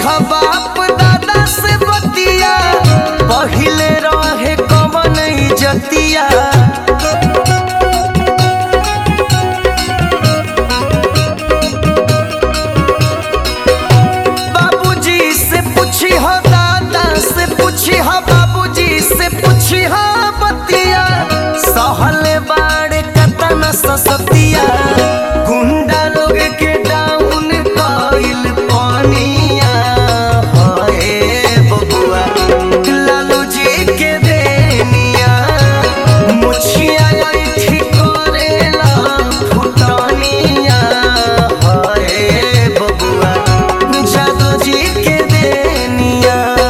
ह बाप दादा से बतिया, पहिले रहे कवन इज्जतिया। बाबूजी से पूछी ह, दादा से पूछी ह, बाबूजी से पूछी ह बतिया, सहले बाड़े कतना ससतिया। गुंडा लोग के डाउन कइल पानिया, हाय बबुआ लालू जी के देनिया। मुछिया ऐठी करेला फुटानिया, हाय बबुआ जादू जी के देनिया।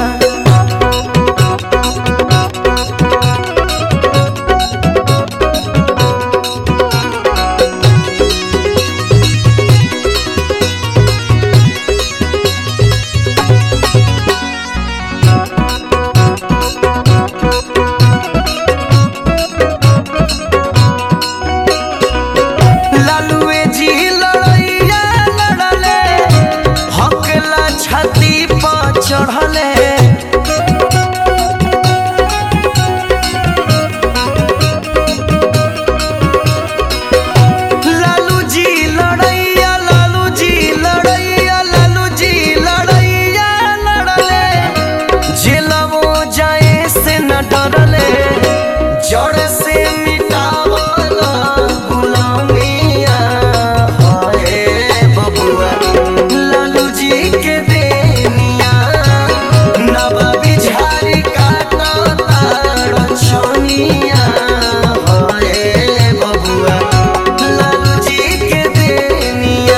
लालूए जी लड़ैया लड़ले, हकला छाती पर चढ़ले। लालू जी लड़ैया, लालू जी लड़ैया, लालू जी लड़ैया लड़ले, जेलवो जाए से न डरले। जड़ से मिटावला गुलामिया, हाय बबुआ लालू जी के देनिया। नवाबी झाड़ी काटा ताड़ छोनिया, हाय बबुआ लालू जी के देनिया।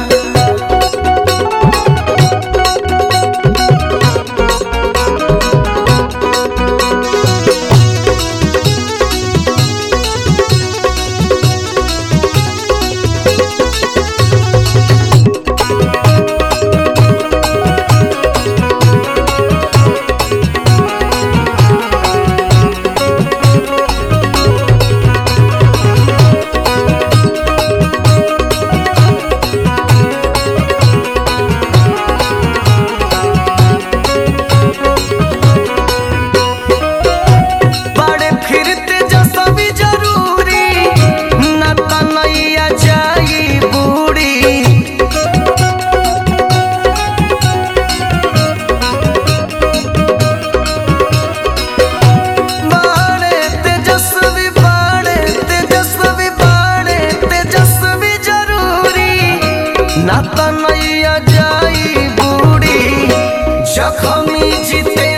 बड़े फिरते जसवी जरूरी, न तनैया जाई बूढ़ी। बड़े तेजस्वी, बड़े तेजस्वी, बड़े तेजस्वी जरूरी, न तनैया जाई बूढ़ी। जखमी जीते